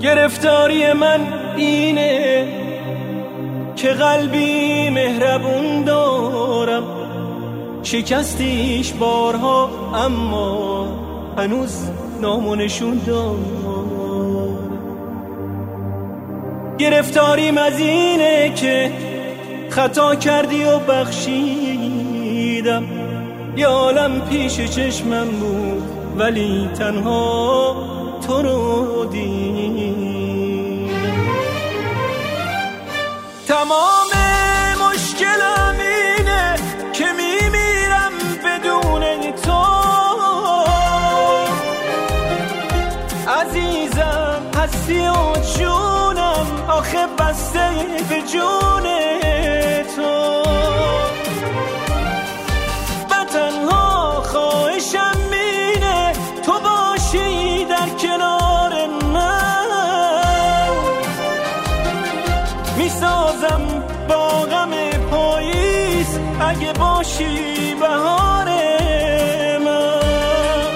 گرفتاری من اینه که قلبی مهربون دارم، شکستیش بارها اما هنوز نامونشون دارم. گرفتاریم از اینه که خطا کردی و بخشیدم، یه عالم پیش چشمم بود ولی تنها تو رو دیدم. تمام مشکلم اینه که میمیرم بدون تو، عزیزم هستی و جونم آخه بسته به جون تو. و تنها خواهشم اینه تو باشی در کنار من، میسازم با غم پاییز اگه باشی بهار من،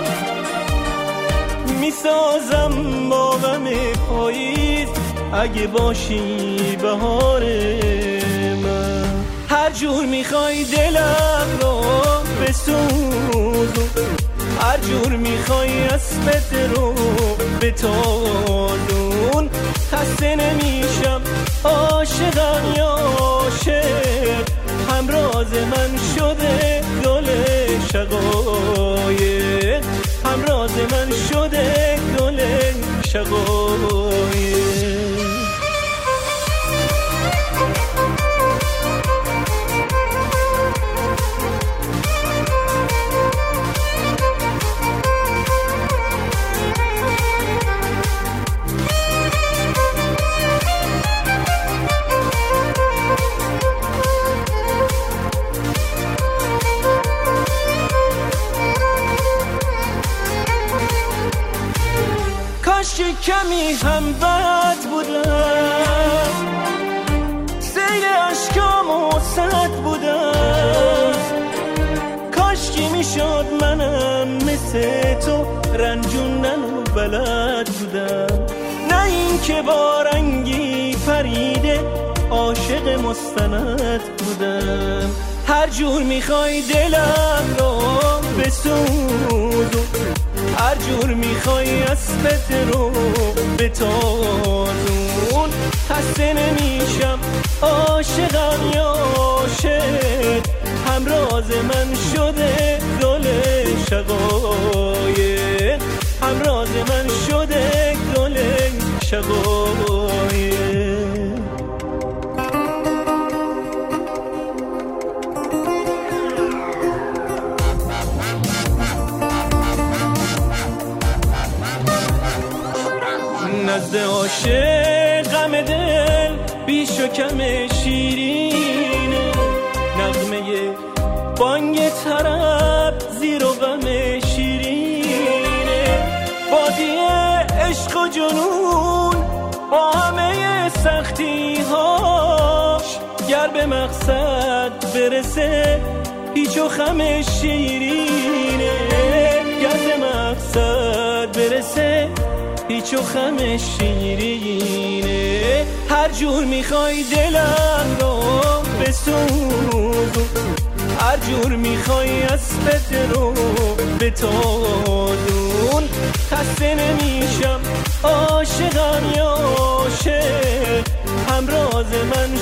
میسازم با غم پاییز اگه باشی بهار من. هر جور میخوای دلم رو بسوزون، هر جور میخوای اسمت رو بتازون، خسته نمیشم عاشقم یا عاشق، همراز من شده گل شقایق، همراز من شده گل شقایق. کمی هم بد بودم، سیل عشقامو سد بودم، کاشکی میشد منم مثل تو رنجوندن و بلد بودم، نه این که با رنگی پریده عاشق مستند بودم. هر جور میخوای دلم رو بسوزون، هر جور میخوای اسمت رو بتازون، خسته نمیشم عاشقم یا عاشق، همراز من شده گل شقایق، همراز من شده گل شقایق. نزد عاشق غم دل بیش و کم شیرینه، نغمه بانگ طرب زیر و غم شیرینه، بادیه عشق و جنون با همه سختی هاش، گر به مقصد برسه هیچ و خم شیرینه، گر به مقصد برسه هیچ و خم شیرینه. هر جور میخوای دلم رو بسوزون، هر جور میخوای اسمت رو بتازون، خسته نمیشم عاشقم یا عاشق، همراز من